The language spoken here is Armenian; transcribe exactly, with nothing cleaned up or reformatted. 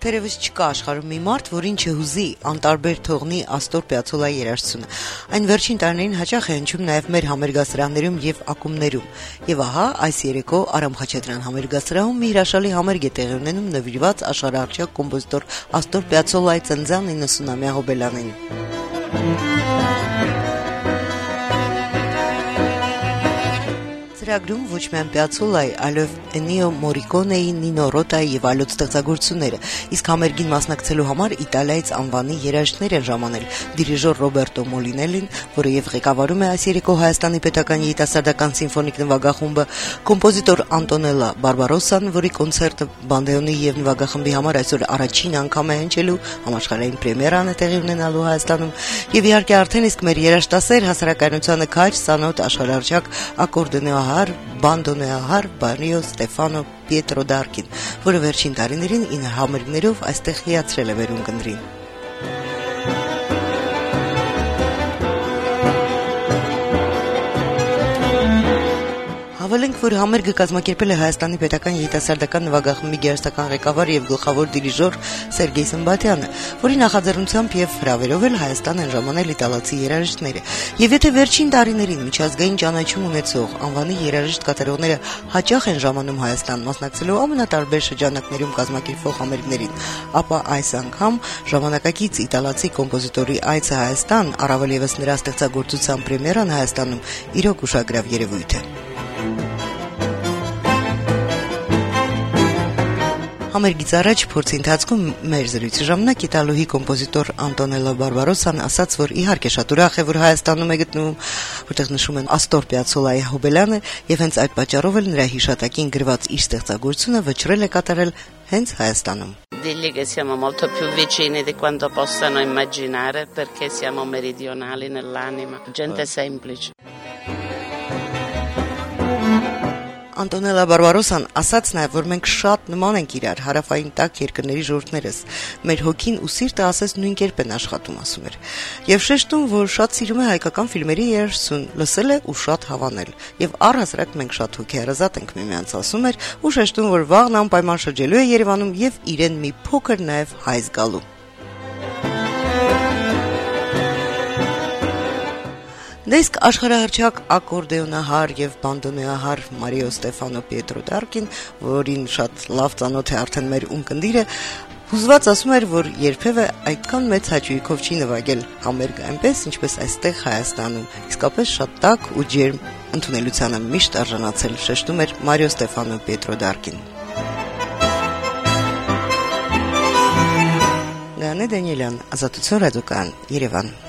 Թերևս չկա աշխարհում մի մարդ, որին չհուզի անտարբեր թողնի Աստոր Պիացոլայի երաժշտությունը։ Այն վերջին տարիներին հաճախ է հնչում նաև մեր համերգասրաններում եւ ակումբներում։ Եվ ահա այս երեկո Արամ Խաչատրյան համերգասրահում մի հրաշալի համերգ է տեղի ունենում նվիրված աշխարհահռչակ կոմպոզիտոր Աստոր Պիացոլայի ծննդյան իննսունամյա հոբելյանին։ Ծրագրում ոչ միայն Պիացոլայի, այլև Էնիո Մորիկոնեի, Նինո Ռոտայի եւ այլոց ստեղծագործությունները, իսկ համերգին մասնակցելու համար Իտալիայից անվանի երաժիշտներ են ժամանել դիրիժոր Ռոբերտո Մոլինելին, որը եւ ղեկավարում է այս երեկո Հայաստանի պետական երիտասարդական սիմֆոնիկ նվագախումբը, կոմպոզիտոր Անտոնելա Բարբարոսան, որի կոնցերտը բանդեոնի եւ նվագախմբի համար այսօր առաջին անգամ է հնչելու, համաշխարհային պրեմիերան է տեղի ունենալու Հայաստանում, եւ իհարկե արդեն իսկ մեր երաժշտասեր հասարակայնությանը քաջ ծանոթ աշխարհահռչակ ակորդեոնահար բանդոնեահար Բարիո Ստեֆանո Պիետրո Դարկին, որը վերջին տարիներին ինը համերգներով այստեղ հիացրել է վերուն կնդրին։ Հավելենք, որ համերգը կազմակերպել է Հայաստանի պետական երիտասարդական նվագախմբի գեղարվեստական ղեկավար եւ գլխավոր դիրիժոր Սերգեյ Սմբատյանը, որի նախաձեռնությամբ եւ հրավերով էլ Հայաստան են ժամանել իտալացի երաժիշտները։ Եվ եթե վերջին տարիներին միջազգային ճանաչում ունեցող անվանի երաժիշտ կատարողները հաճախ են ժամանում Հայաստան մասնակցելու ամենատարբեր շրջանակներում կազմակերպվող համերգներին, ապա այս անգամ ժամանակակից իտալացի կոմպոզիտորի այցը Հայաստան, առավել եւս նրա ստեղծագործության պրեմիերան Հայաստանում իրոք ուշագրավ երևույթ է։ Համերգից առաջ փորձի ընթացքում մեր զրույցի ժամանակ իտալոհի կոմպոզիտոր Անտոնելա Բարբարոսան ասաց, որ իհարկե շատ ուրախ է, որ Հայաստանում է գտնվում, որտեղ նշում են Աստոր Պիացոլայի հոբելյանը, եւ հենց այդ պատճառով էլ նրա հիշատակին գրված իր ստեղծագործությունը վճռել է կատարել հենց Հայաստանում։ Digli che siamo molto più vicini di quanto possano immaginare perché siamo meridionali nell'anima, gente semplice. Անտոնելա Բարբարոսան ասաց նաև, որ մենք շատ նման ենք իրար հարավային տաք երկրների ժողովուրդներս։ Մեր հոգին ու սիրտը ասես նույն կերպ են աշխատում, ասում էր։ Եվ շեշտում, որ շատ սիրում է հայկական ֆիլմերի երաժշտություն, լսել է ու շատ հավանել։ Եվ առհասարակ մենք շատ հոգեհարազատ ենք միմյանց, ասում էր, ու շեշտում, որ վաղն անպայման շրջելու է Երևանում եւ իրեն մի փոքր նաև հայ զգալու։ Դեսկ աշխարհահռչակ ակորդեոնահար եւ բանդոնեահար Մարիո Ստեֆանո Պիետրո Դարկին, որին շատ լավ ծանոթ է արդեն մեր ունկնդիրը, հուզված ասում էր, որ երբևէ այդքան մեծ հաճույքով չի նվագել համերգ այնպես, ինչպես այստեղ Հայաստանում, իսկապես շատ տաք ու ջերմ ընդունելությանը միշտ արժանացել, շեշտում էր Մարիո Ստեֆանո Պիետրո Դարկին։ Գանե Դանիելյան, Ազատություն ռադիոկայան, Երևան։